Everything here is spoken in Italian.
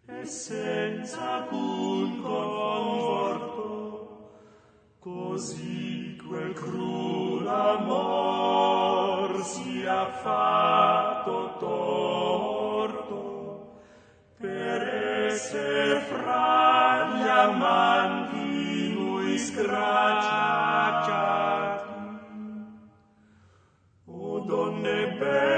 e senza alcun conforto, così quel crud amor sia fatto torto, per esser fra gli amanti lui scracciati. O donne belle,